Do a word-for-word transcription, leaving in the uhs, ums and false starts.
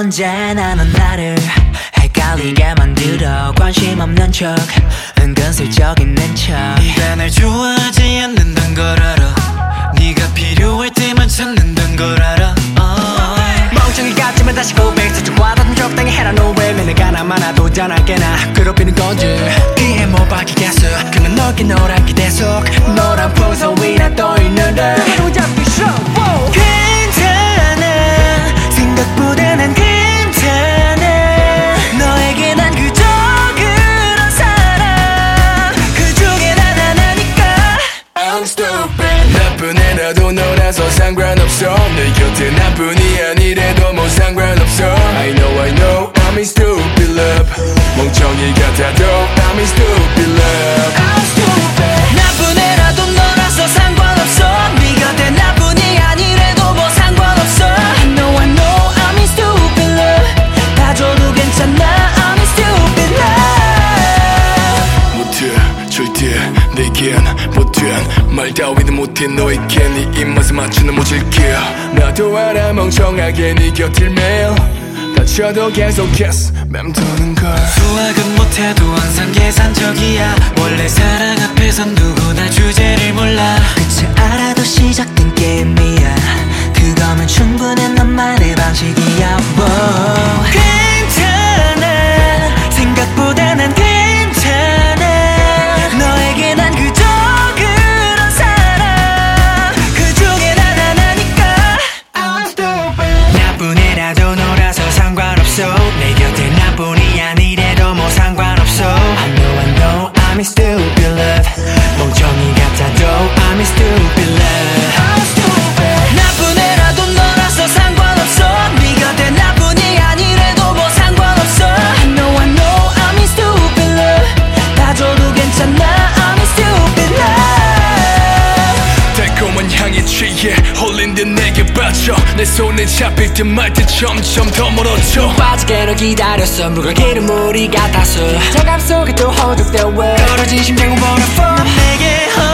언제나 넌 나를 헷갈리게 만들어 관심 없는 척 은근슬쩍 있는 척 네가 날 좋아하지 않는단 걸 알아. 네가 필요할 때만 찾는단 걸 알아. oh. 멍청이 같지만 다시 고백 살짝 와닿으면 적당히 해라 no way 내가 나만 도전할게 나 괴롭히는 건지 귀에 못 박히겠어 그만 넓게 노란 기대 속 노란 풍선 위에 떠있는데 하루 잡기 show 괜찮아 생각보다 난 괜찮아 너에게 난 그저 그런 사람 그 중에 난 하나니까 I'm stupid. 나쁜 애라도 너라서 상관없어. 내 곁에 나쁜이 아니래도 뭐 상관없어. I know I know I'm in stupid love. 멍청이 같아도 I'm in stupid love. I'm stupid 나쁜 애라도 너라서 상관없어 네 곁에 나쁜이 아니래도 뭐 상관없어 I know I know I'm in stupid love 다 줘도 괜찮아 I'm in stupid love 못해 절대 내겐 못된 말 따위도 못해 너에게 네 입맛에 맞추는 모질게. 나도 알아 멍청하게 네 곁을 매일 다쳐도 계속해서 맴도는 걸. 수학은 못해도 항상 계산적이야. 원래 사랑 앞에선 누구나 주제를 몰라. 그치 알아도 시작된 게임이야 그거면 충분해 너만의 방식이야 wow. 괜찮아 생각보다 난 괜찮아 너에게 난 그저 그런 사람 그 중에 난 하나니까 I'm stupid 나쁜 애라도 너라서 상관없어 내 곁에 나쁜이 아니래도 뭐 상관없어 I know I know I'm in stupid love 멍청이 같아도 I'm in stupid love I'm stupid 나쁜 애라도 너라서 상관없어 네 곁에 나쁜이 아니래도 뭐 상관없어 I know I know I'm in stupid love 다 줘도 괜찮아 I'm in stupid love 달콤한 향에 취해 홀린 듯 내게 빠져. 내 손에 잡힐 듯 말 듯 점점 더 멀어져. 빠지게 널 기다렸어 물과 기름 물이 같았어 저감 속에 또 허덕대워 떨어진 심장은 wanna fall 넌 내게